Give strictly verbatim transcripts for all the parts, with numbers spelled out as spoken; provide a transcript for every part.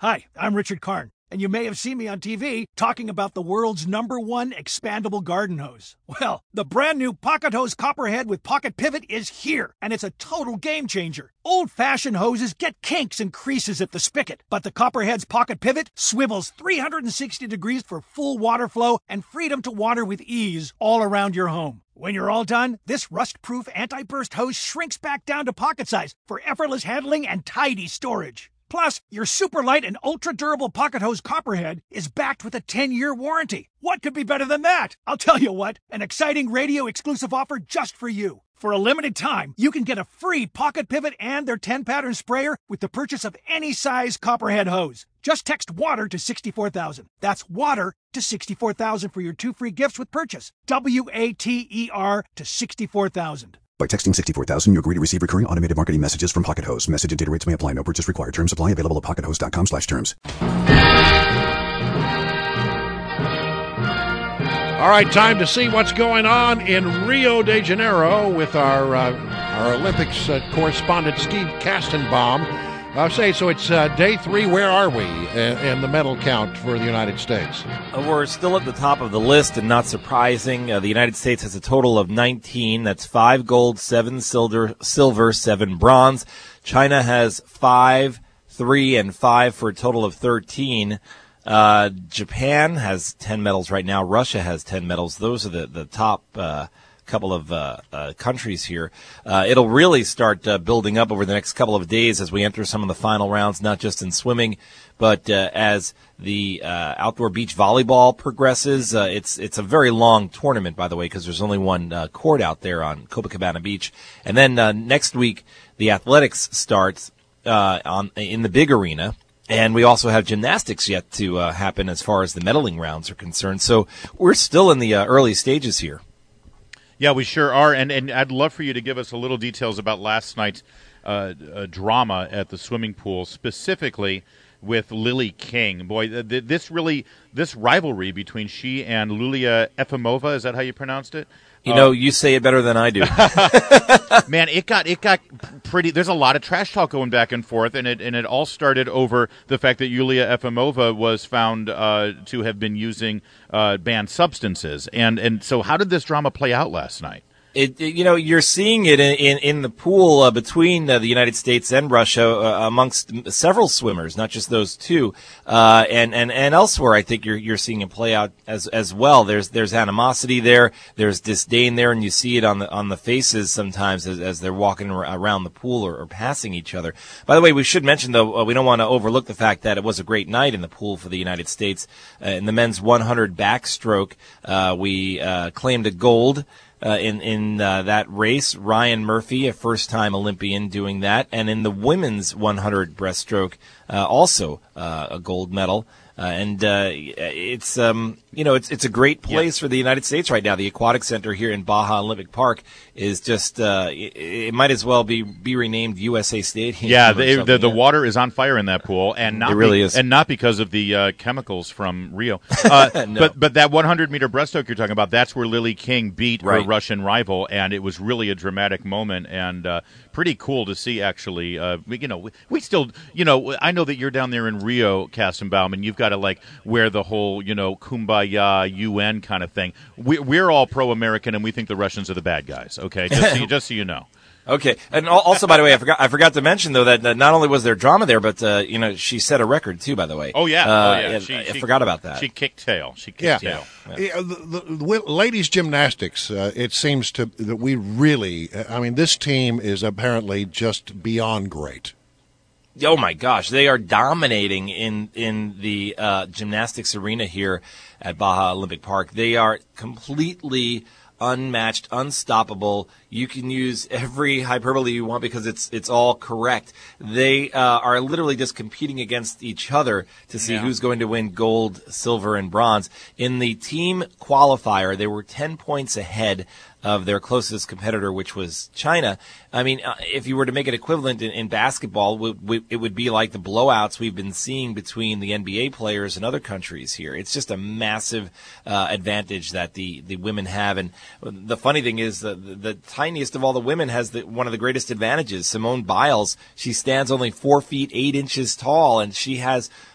Hi, I'm Richard Karn, and you may have seen me on T V talking about the world's number one expandable garden hose. Well, the brand new Pocket Hose Copperhead with Pocket Pivot is here, and it's a total game changer. Old-fashioned hoses get kinks and creases at the spigot, but the Copperhead's Pocket Pivot swivels three hundred sixty degrees for full water flow and freedom to water with ease all around your home. When you're all done, this rust-proof anti-burst hose shrinks back down to pocket size for effortless handling and tidy storage. Plus, your super light and ultra-durable Pocket Hose Copperhead is backed with a ten-year warranty. What could be better than that? I'll tell you what, an exciting radio-exclusive offer just for you. For a limited time, you can get a free Pocket Pivot and their ten-pattern sprayer with the purchase of any size Copperhead hose. Just text WATER to sixty-four thousand. That's WATER to sixty-four thousand for your two free gifts with purchase. W A T E R to sixty-four thousand. By texting sixty-four thousand, you agree to receive recurring automated marketing messages from Pocket Hose. Message and data rates may apply. No purchase required. Terms apply. Available at pockethose.com slash terms. All right, time to see what's going on in Rio de Janeiro with our uh, our Olympics uh, correspondent, Steve Kastenbaum. I'll say, so it's uh, day three. Where are we in, in the medal count for the United States? Uh, we're still at the top of the list, and not surprising. Uh, the United States has a total of nineteen. That's five gold, seven silver, silver, seven bronze. China has five, three, and five for a total of thirteen. Uh, Japan has ten medals right now. Russia has ten medals. Those are the, the top uh couple of uh, uh, countries here. Uh, it'll really start uh, building up over the next couple of days as we enter some of the final rounds, not just in swimming, but uh, as the uh, outdoor beach volleyball progresses. Uh, it's it's a very long tournament, by the way, because there's only one uh, court out there on Copacabana Beach. And then uh, next week, the athletics starts uh, on in the big arena. And we also have gymnastics yet to uh, happen as far as the medaling rounds are concerned. So we're still in the uh, early stages here. Yeah, we sure are, and and I'd love for you to give us a little details about last night's uh, uh, drama at the swimming pool, specifically with Lily King. Boy, th- th- this really this rivalry between she and Lulia Efimova, is that how you pronounced it? You know, uh, you say it better than I do. Man, it got it got pretty. There's a lot of trash talk going back and forth, and it and it all started over the fact that Yulia Efimova was found uh, to have been using uh, banned substances, and and so how did this drama play out last night? It, you know, you're seeing it in, in, in the pool uh, between uh, the United States and Russia uh, amongst several swimmers, not just those two, uh, and, and, and elsewhere. I think you're you're seeing it play out as as well. There's there's animosity there, there's disdain there, and you see it on the on the faces sometimes as, as they're walking around the pool or, or passing each other. By the way, we should mention though, uh, we don't want to overlook the fact that it was a great night in the pool for the United States. Uh, in the men's one hundred backstroke, uh, we uh, claimed a gold. Uh, in in uh, that race, Ryan Murphy, a first-time Olympian, doing that, and in the women's one hundred breaststroke, uh, also uh, a gold medal. Uh, and uh, it's um, you know it's it's a great place yeah. for the United States right now. The Aquatic Center here in Baja Olympic Park is just uh, it, it might as well be be renamed U S A Stadium. Yeah, the the, the water is on fire in that pool, and not it really be, is, and not because of the uh, chemicals from Rio. Uh, no. But but that one hundred meter breaststroke you're talking about, that's where Lily King beat right. her Russian rival, and it was really a dramatic moment and uh, pretty cool to see. Actually, uh, we, you know, we, we still, you know, I know that you're down there in Rio, Kastenbaum, and you've got to like wear the whole, you know, kumbaya U N kind of thing. We, we're all pro-American, and we think the Russians are the bad guys. Okay, just so you, just so you know. Okay, and also, by the way, I forgot I forgot to mention though that, that not only was there drama there, but uh, you know, she set a record too. By the way. Oh yeah, uh, oh yeah. She, I she, forgot about that. She kicked tail. She kicked yeah. tail. Yeah. Yeah, the, the, the ladies gymnastics. Uh, it seems to that we really. I mean, this team is apparently just beyond great. Oh my gosh, they are dominating in in the uh, gymnastics arena here at Baja Olympic Park. They are completely unmatched, unstoppable. You can use every hyperbole you want because it's it's all correct. They uh, are literally just competing against each other to see yeah. who's going to win gold, silver, and bronze. In the team qualifier, they were ten points ahead of their closest competitor, which was China. I mean, uh, if you were to make it equivalent in, in basketball, we, we, it would be like the blowouts we've been seeing between the N B A players and other countries here. It's just a massive uh, advantage that the, the women have. And the funny thing is the, the, the tiniest of all the women has the, one of the greatest advantages. Simone Biles, she stands only four feet eight inches tall, and she has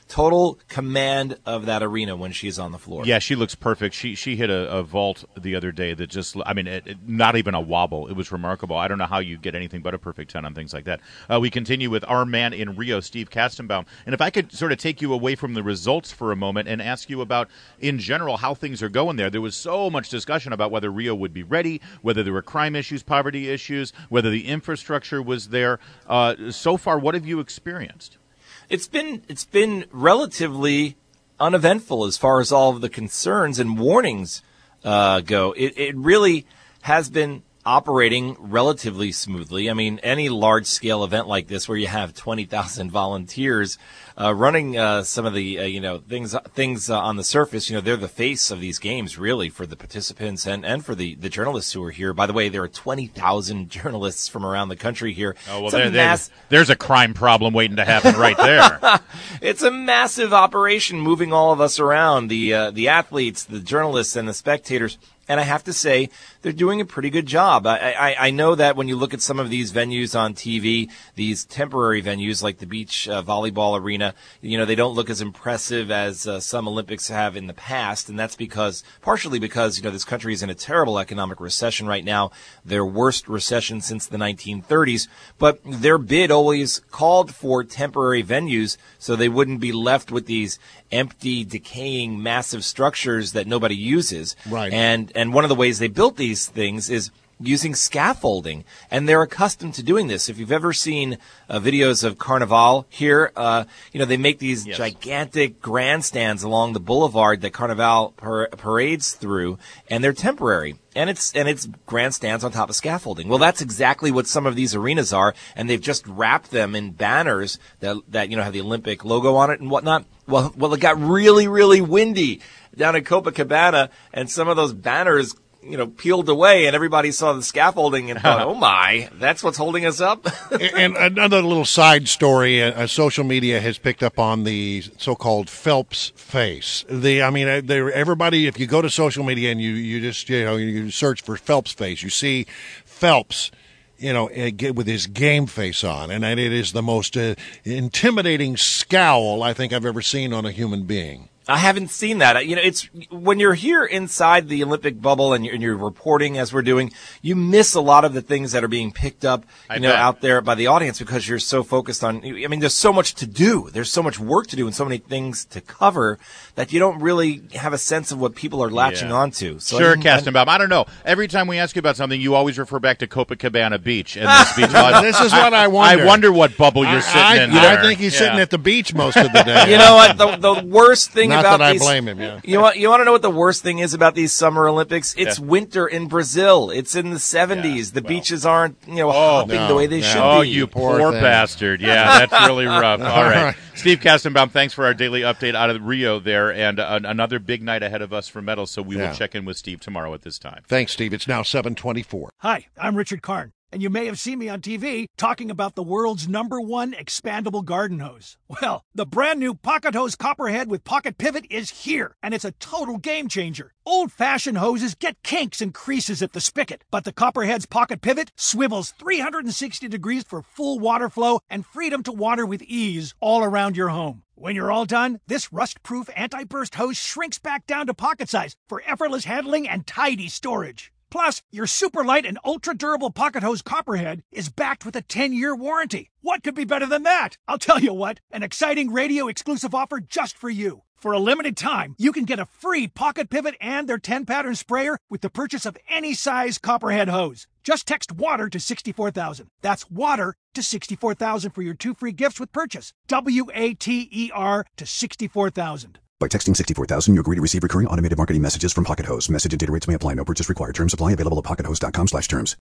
total command of that arena when she's on the floor. Yeah, she looks perfect. She she hit a, a vault the other day that just, I mean, it, it, not even a wobble. It was remarkable. I don't know how you get anything but a perfect ten on things like that. Uh, we continue with our man in Rio, Steve Kastenbaum. And if I could sort of take you away from the results for a moment and ask you about, in general, how things are going there. There was so much discussion about whether Rio would be ready, whether there were crime issues, poverty issues, whether the infrastructure was there. Uh, so far, what have you experienced? It's been it's been relatively uneventful as far as all of the concerns and warnings uh, go. It, it really has been operating relatively smoothly. I mean, any large-scale event like this where you have twenty thousand volunteers uh, running uh, some of the, uh, you know, things things uh, on the surface, you know, they're the face of these games, really, for the participants and, and for the, the journalists who are here. By the way, there are twenty thousand journalists from around the country here. Oh, well, there, mass- there's a crime problem waiting to happen right there. It's a massive operation moving all of us around, the uh, the athletes, the journalists, and the spectators. And I have to say, they're doing a pretty good job. I, I, I know that when you look at some of these venues on T V, these temporary venues like the beach uh, volleyball arena, you know, they don't look as impressive as uh, some Olympics have in the past. And that's because, partially because, you know, this country is in a terrible economic recession right now, their worst recession since the nineteen thirties. But their bid always called for temporary venues so they wouldn't be left with these empty, decaying, massive structures that nobody uses. Right. And and one of the ways they built these things is using scaffolding, and they're accustomed to doing this. If you've ever seen uh, videos of Carnival here, uh, you know, they make these yes. gigantic grandstands along the boulevard that Carnival par- parades through, and they're temporary. And it's and it's grandstands on top of scaffolding. Well, that's exactly what some of these arenas are, and they've just wrapped them in banners that that you know have the Olympic logo on it and whatnot. Well, well, it got really, really windy down in Copacabana, and some of those banners, you know, peeled away, and everybody saw the scaffolding and thought, oh my, that's what's holding us up. And another little side story, uh, social media has picked up on the so-called Phelps face. The, I mean, they, everybody, if you go to social media and you, you just, you know, you search for Phelps face, you see Phelps, you know, with his game face on, and it is the most uh, intimidating scowl I think I've ever seen on a human being. I haven't seen that. You know, it's when you're here inside the Olympic bubble and you're, and you're reporting as we're doing, you miss a lot of the things that are being picked up, you I know, bet. out there by the audience because you're so focused on, I mean, there's so much to do. There's so much work to do and so many things to cover that you don't really have a sense of what people are latching yeah. onto. So sure, Kastenbaum. I don't know. Every time we ask you about something, you always refer back to Copacabana Beach. And this, beach this is what I, I wonder. I wonder what bubble you're sitting I, in I, there. I think he's yeah. sitting at the beach most of the day. You know what? The, the worst thing Not about that these, I blame him. Yeah. You want you want to know what the worst thing is about these Summer Olympics? It's yeah. winter in Brazil. It's in the seventies. Yeah, the well. beaches aren't you know Oh, hopping no, the way they no. should Oh, be. you Poor poor thing. bastard. Yeah, that's really rough. All right. All right. Steve Kastenbaum, thanks for our daily update out of Rio there, and uh, another big night ahead of us for medals, so we Yeah. will check in with Steve tomorrow at this time. Thanks, Steve. It's now seven twenty-four. Hi, I'm Richard Karn, and you may have seen me on T V talking about the world's number one expandable garden hose. Well, the brand new Pocket Hose Copperhead with Pocket Pivot is here, and it's a total game changer. Old-fashioned hoses get kinks and creases at the spigot, but the Copperhead's Pocket Pivot swivels three hundred sixty degrees for full water flow and freedom to water with ease all around your home. When you're all done, this rust-proof anti-burst hose shrinks back down to pocket size for effortless handling and tidy storage. Plus, your super light and ultra-durable Pocket Hose Copperhead is backed with a ten-year warranty. What could be better than that? I'll tell you what, an exciting radio-exclusive offer just for you. For a limited time, you can get a free Pocket Pivot and their ten-pattern sprayer with the purchase of any size Copperhead hose. Just text WATER to sixty-four thousand. That's WATER to sixty-four thousand for your two free gifts with purchase. W A T E R to sixty-four thousand. By texting sixty-four thousand, you agree to receive recurring automated marketing messages from Pocket Hose. Message and data rates may apply. No purchase required. Terms apply. Available at pocket hose dot com slash terms.